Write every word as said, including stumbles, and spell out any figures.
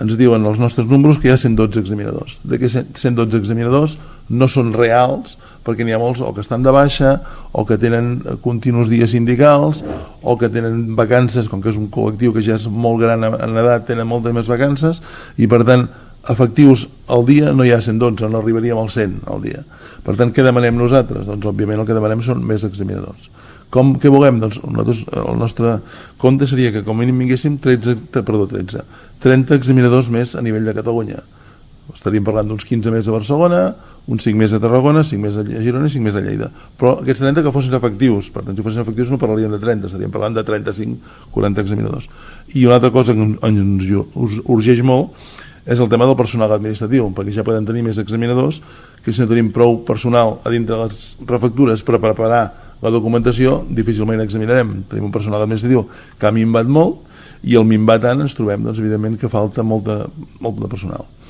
ens diuen els nostres números que hi ha cent dotze examinadors. D'aquests cent dotze examinadors no són reals, perquè n'hi ha molts o que estan de baixa, o que tenen continus dies sindicals, o que tenen vacances, com que és un col·lectiu que ja és molt gran en edat, tenen moltes més vacances, i per tant efectius al dia no hi ha cent dotze, no arribaríem als cent al dia. Per tant, què demanem nosaltres? Doncs òbviament el que demanem són més examinadors. Com, què volem? Doncs nosaltres, el nostre compte seria que com a mínim vinguéssim tretze, perdó, tretze, trenta examinadors més a nivell de Catalunya. Estaríem parlant d'uns quinze més a Barcelona, uns cinc més a Tarragona, cinc més a Girona i cinc més a Lleida. Però aquests trenta que fossin efectius. Per tant, si fossin efectius no parlaríem de trenta, estaríem parlant de trenta-cinc a quaranta examinadors. I una altra cosa que ens urgeix molt és el tema del personal administratiu, perquè ja poden tenir més examinadors, que si no tenim prou personal a dintre de les prefectures per preparar la documentació, difícilment examinarem. Tenim un personal administratiu que ha minvat molt, i el minvat tant ens trobem, doncs, evidentment, que falta molt de, molt de personal.